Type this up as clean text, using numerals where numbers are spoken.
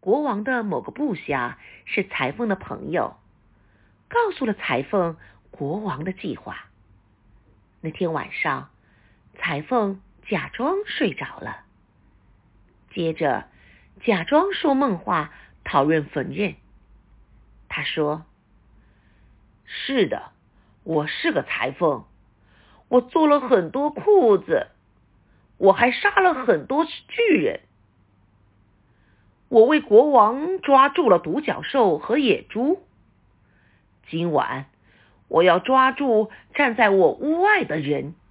国王的某个部下是裁缝的朋友，告诉了裁缝国王的计划。那天晚上，裁缝假装睡着了，接着假装说梦话讨论缝纫。他说：是的，我是个裁缝，我做了很多裤子，我还杀了很多巨人。我为国王抓住了独角兽和野猪。今晚我要抓住站在我屋外的人，